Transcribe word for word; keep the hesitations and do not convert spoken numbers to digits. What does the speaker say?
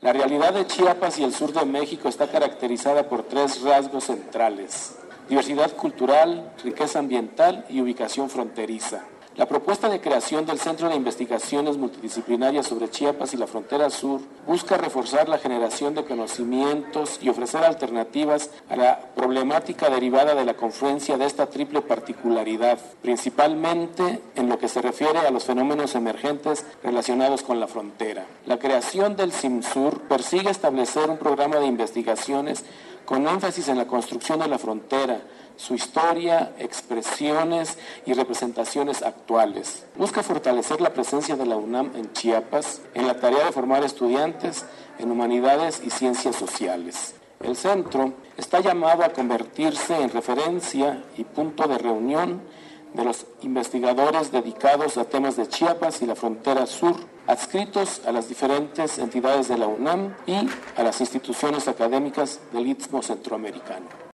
La realidad de Chiapas y el sur de México está caracterizada por tres rasgos centrales: diversidad cultural, riqueza ambiental y ubicación fronteriza. La propuesta de creación del Centro de Investigaciones Multidisciplinarias sobre Chiapas y la Frontera Sur busca reforzar la generación de conocimientos y ofrecer alternativas a la problemática derivada de la confluencia de esta triple particularidad, principalmente en lo que se refiere a los fenómenos emergentes relacionados con la frontera. La creación del CIMSUR persigue establecer un programa de investigaciones con énfasis en la construcción de la frontera, su historia, expresiones y representaciones actuales. Busca fortalecer la presencia de la UNAM en Chiapas en la tarea de formar estudiantes en humanidades y ciencias sociales. El centro está llamado a convertirse en referencia y punto de reunión de los investigadores dedicados a temas de Chiapas y la frontera sur, adscritos a las diferentes entidades de la UNAM y a las instituciones académicas del Istmo Centroamericano.